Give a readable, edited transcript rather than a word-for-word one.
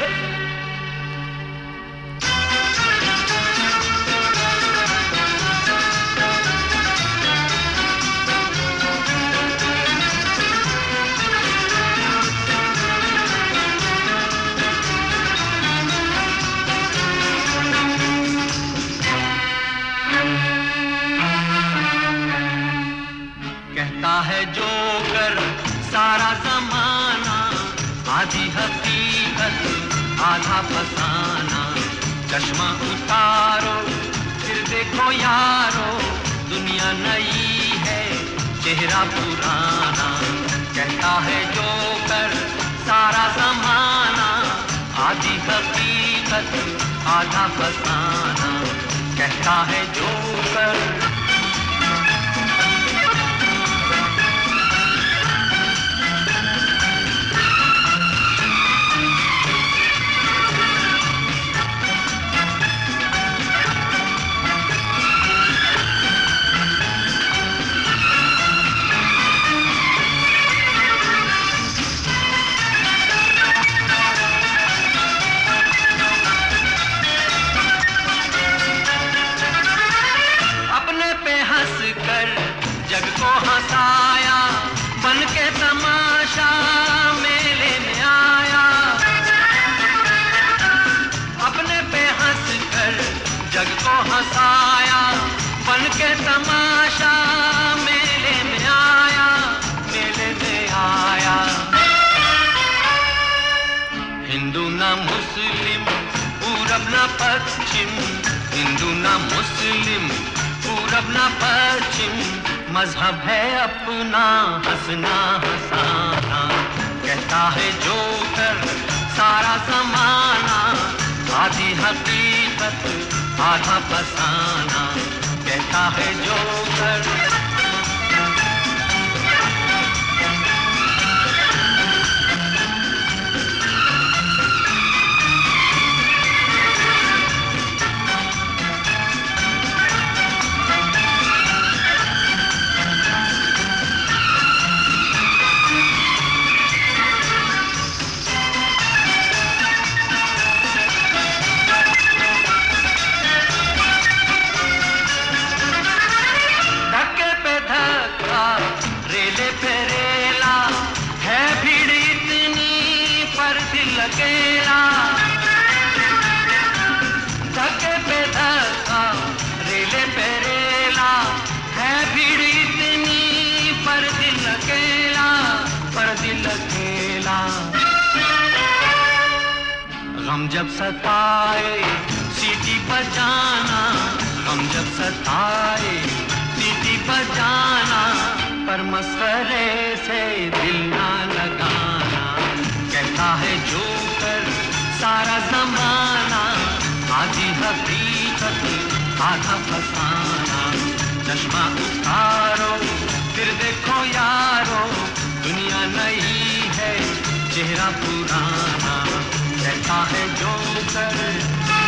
कहता है जोकर सारा जमाना, आधी हकीकत आधा फसाना। चश्मा उतारो फिर देखो यारो, दुनिया नई है चेहरा पुराना। कहता है जोकर सारा जमाना, आधी हकीकत आधा फसाना। कहता है जोकर जग को हंसाया, बन के तमाशा मेले में आया। अपने पे हंस कर जग को हंसाया, बन के तमाशा मेले में आया, मेले में आया। हिंदू ना मुस्लिम, पूरब ना पश्चिम, हिंदू ना मुस्लिम, पूरब ना पश्चिम। मजहब है अपना हंसना हंसाना। कहता है जोकर सारा जमाना, आधी हकीकत आधा फसाना। कहता है जोकर फेरेला है भीड़ इतनी पर दिल अकेला। धक्के पे धक्का रेले पे रेला, है भीड़ इतनी पर दिल अकेला, पर दिल अकेला। गम जब सताए सीटी बजाना, गम जब सताए सीटी बजाना, पर मस्करे से दिल ना लगाना। कहता है जोकर सारा जमाना, आधी हकीकत आधा फसाना। चश्मा उतारो फिर देखो यारो, दुनिया नई है चेहरा पुराना। कहता है जोकर